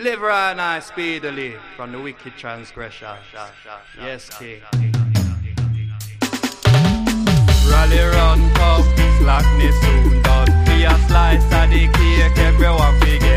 Deliver and I speedily from the wicked transgression. Yes, King. Rally run, come, slackness soon done. Be a slice of the cake, everyone forget.